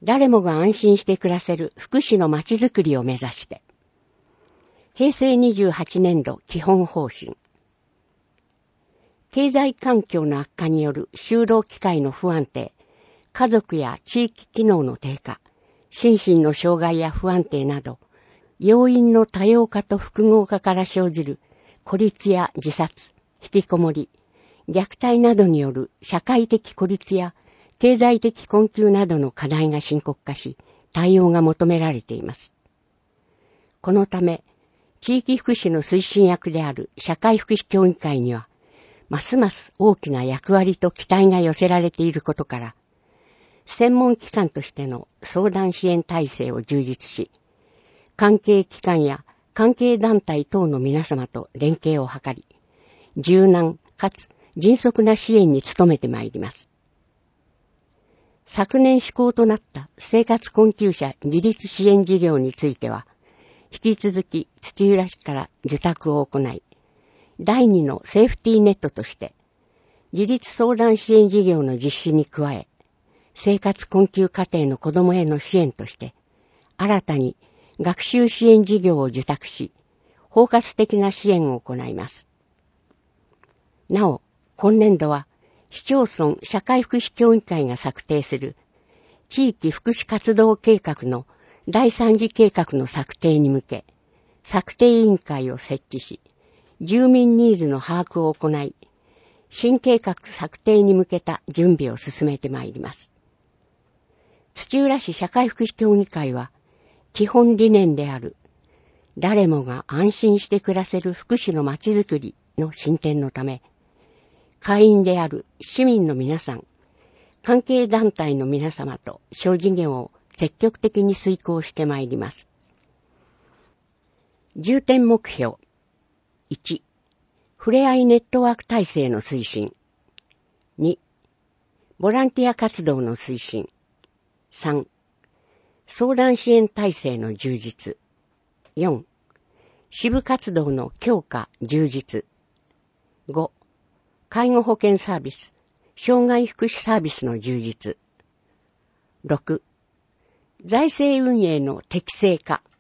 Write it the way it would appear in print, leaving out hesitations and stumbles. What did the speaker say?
誰もが安心して暮らせる福祉のまちづくりを目指して、平成28年度基本方針。経済環境の悪化による就労機会の不安定、家族や地域機能の低下、心身の障害や不安定など、要因の多様化と複合化から生じる孤立や自殺、引きこもり、虐待などによる社会的孤立や経済的困窮などの課題が深刻化し、対応が求められています。このため、地域福祉の推進役である社会福祉協議会には、ますます大きな役割と期待が寄せられていることから、専門機関としての相談支援体制を充実し、関係機関や関係団体等の皆様と連携を図り、柔軟かつ迅速な支援に努めてまいります。昨年施行となった生活困窮者自立支援事業については、引き続き土浦市から受託を行い、第2のセーフティーネットとして、自立相談支援事業の実施に加え、生活困窮家庭の子どもへの支援として、新たに学習支援事業を受託し、包括的な支援を行います。なお、今年度は、市町村社会福祉協議会が策定する地域福祉活動計画の第3次計画の策定に向け、策定委員会を設置し、住民ニーズの把握を行い、新計画策定に向けた準備を進めてまいります。土浦市社会福祉協議会は、基本理念である、誰もが安心して暮らせる福祉のまちづくりの進展のため、会員である市民の皆さん、関係団体の皆様と小事業を積極的に遂行してまいります。重点目標。1、ふれあいネットワーク体制の推進。2、ボランティア活動の推進。3、相談支援体制の充実。4、支部活動の強化、充実。5、介護保険サービス、障害福祉サービスの充実。6、財政運営の適正化、